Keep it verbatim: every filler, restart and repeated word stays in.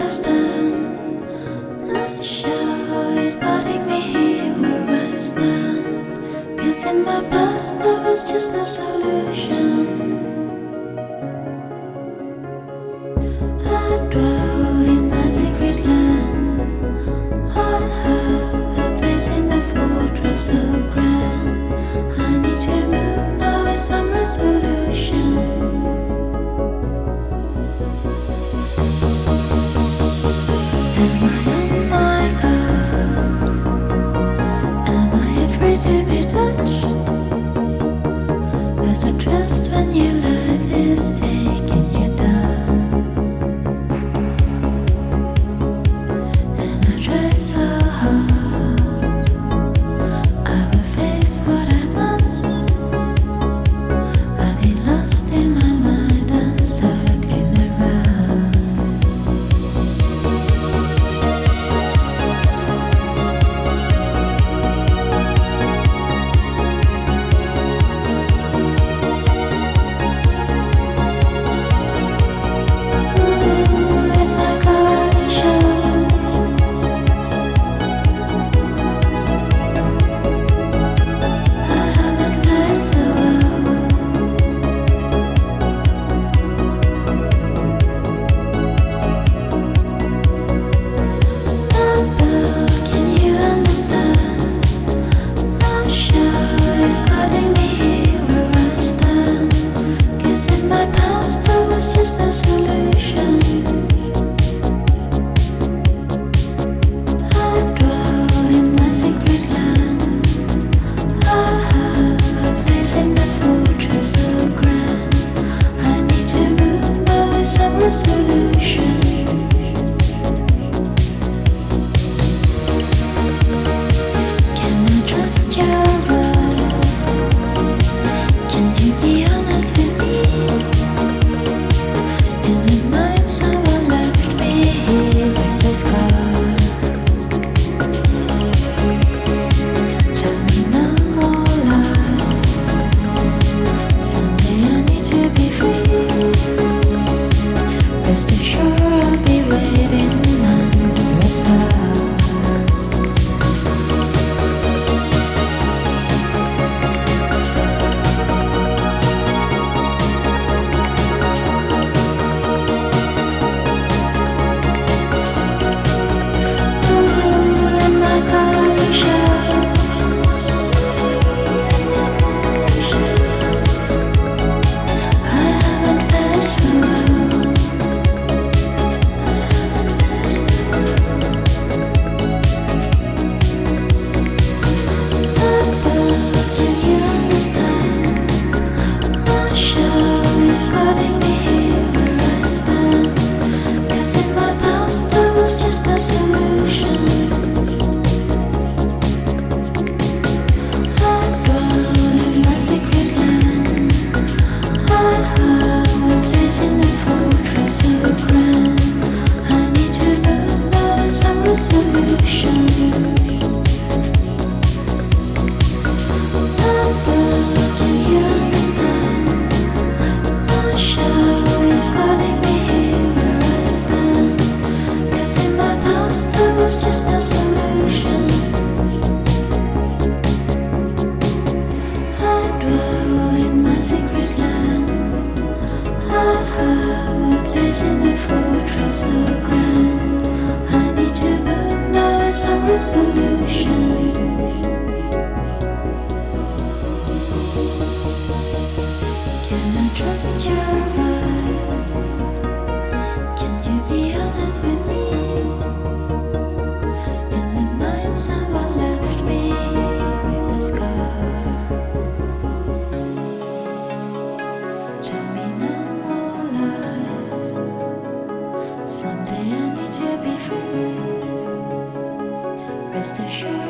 understand. My shadow is guiding me here where I stand. Guess in my past there was just no solution. I dwell in my secret land. I have a place in the fortress so grand. I need to move now with some resolution. Am I on my guard? Am I afraid to be touched? There's a trust when your life is taking you down. And I try so hard. I will face what I must. I've been lost in my mind and circling around. Just a solution. I dwell in my secret land. I have a place in the fortress so grand. I need to move now with some resolution. Can I trust your words? Can you be honest with me? In the night, someone left me here with the scars. Tell me no more lies. Someday I need to be free. Rest assured I'll be waiting under a star. Just a solution. I dwell in my secret land. I have a place in the fortress so grand. I need to know now some resolution. Abba, can you understand? My shadow is guiding me here where I stand. In my past there was just a solution. I dwell in my secret land. I have a place in the fortress so grand. I need to move now with some resolution. Can I trust your words? Can you be honest with me? Someone left me with a scar. Tell me no more lies. Someday I need to be free. Rest assured